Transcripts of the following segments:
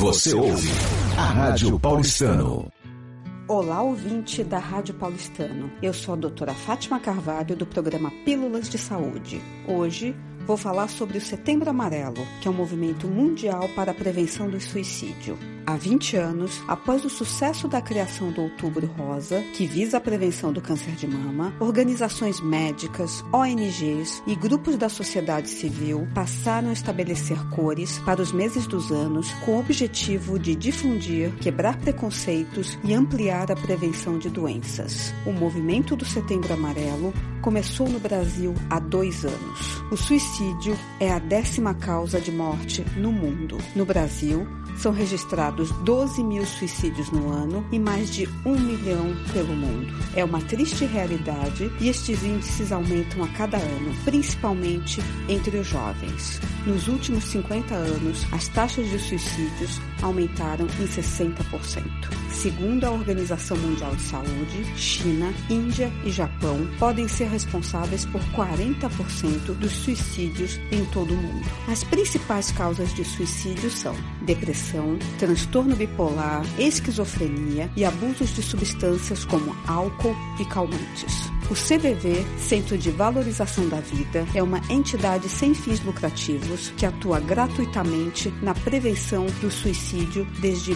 Você ouve a Rádio Paulistano. Olá, ouvinte da Rádio Paulistano. Eu sou a doutora Fátima Carvalho, do programa Pílulas de Saúde. Hoje vou falar sobre o Setembro Amarelo, que é um movimento mundial para a prevenção do suicídio. Há 20 anos, após o sucesso da criação do Outubro Rosa, que visa a prevenção do câncer de mama, organizações médicas, ONGs e grupos da sociedade civil passaram a estabelecer cores para os meses dos anos com o objetivo de difundir, quebrar preconceitos e ampliar a prevenção de doenças. O movimento do Setembro Amarelo começou no Brasil há 2 anos. O suicídio é a 10ª causa de morte no mundo. No Brasil, são registrados 12 mil suicídios no ano e mais de 1 milhão pelo mundo. É uma triste realidade e estes índices aumentam a cada ano, principalmente entre os jovens. Nos últimos 50 anos, as taxas de suicídios aumentaram em 60%. Segundo a Organização Mundial de Saúde, China, Índia e Japão podem ser responsáveis por 40% dos suicídios em todo o mundo. As principais causas de suicídio são depressão, transtorno bipolar, esquizofrenia e abusos de substâncias como álcool e calmantes. O CVV, Centro de Valorização da Vida, é uma entidade sem fins lucrativos que atua gratuitamente na prevenção do suicídio desde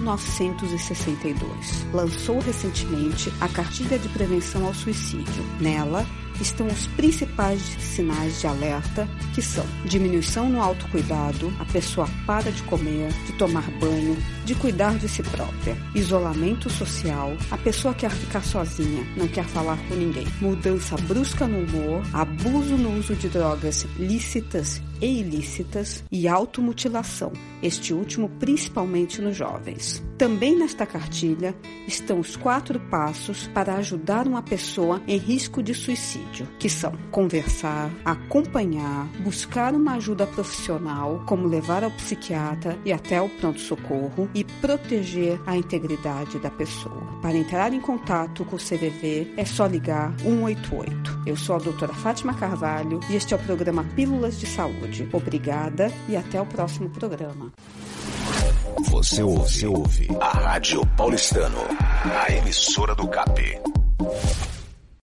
1962. Lançou recentemente a Cartilha de Prevenção ao Suicídio. Nela, estão os principais sinais de alerta, que são diminuição no autocuidado, a pessoa para de comer, de tomar banho, de cuidar de si própria, isolamento social, a pessoa quer ficar sozinha, não quer falar com ninguém, mudança brusca no humor, abuso no uso de drogas lícitas e ilícitas e automutilação, este último principalmente nos jovens. Também nesta cartilha estão os 4 passos para ajudar uma pessoa em risco de suicídio, que são conversar, acompanhar, buscar uma ajuda profissional, como levar ao psiquiatra e até ao pronto-socorro, e proteger a integridade da pessoa. Para entrar em contato com o CVV é só ligar 188. Eu sou a doutora Fátima Carvalho e este é o programa Pílulas de Saúde. Obrigada e até o próximo programa. Você ouve a Rádio Paulistano, a emissora do CAP.